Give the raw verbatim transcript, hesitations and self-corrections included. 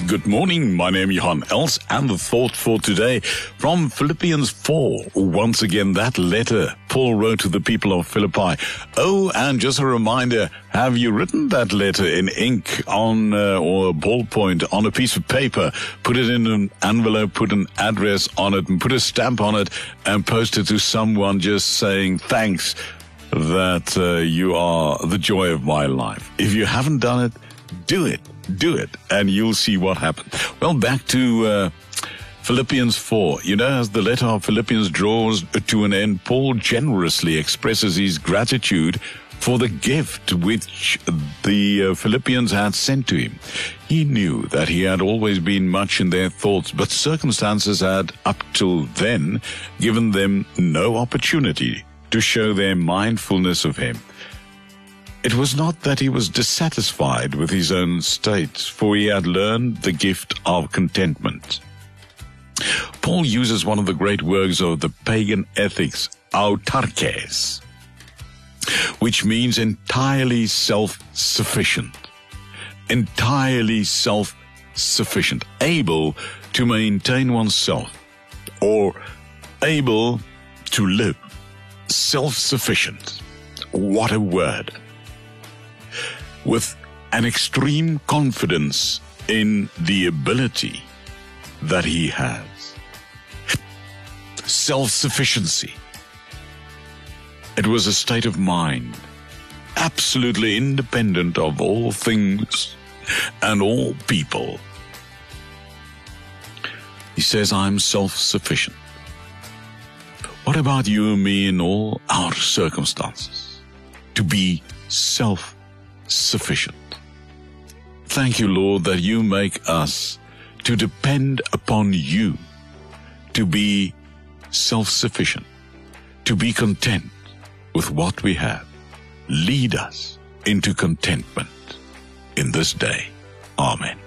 Good morning, my name is Johan Els, and the thought for today from Philippians four. Once again, that letter Paul wrote to the people of Philippi. Oh, and just a reminder, have you written that letter in ink on uh, or a ballpoint on a piece of paper, put it in an envelope, put an address on it, and put a stamp on it, and post it to someone just saying thanks that uh, you are the joy of my life? If you haven't done it, do it. Do it, and you'll see what happens. Well, back to uh, Philippians four. You know, as the letter of Philippians draws to an end, Paul generously expresses his gratitude for the gift which the uh, Philippians had sent to him. He knew that he had always been much in their thoughts, but circumstances had, up till then, given them no opportunity to show their mindfulness of him. It was not that he was dissatisfied with his own state, for he had learned the gift of contentment. Paul uses one of the great works of the pagan ethics, autarkes, which means entirely self-sufficient. Entirely self-sufficient, able to maintain oneself, or able to live. Self-sufficient. What a word. With an extreme confidence in the ability that he has. Self-sufficiency. It was a state of mind, absolutely independent of all things and all people. He says, I'm self-sufficient. What about you and me in all our circumstances? To be self-sufficient. Sufficient. Thank you, Lord, that you make us to depend upon you, to be self-sufficient, to be content with what we have. Lead us into contentment in this day. Amen.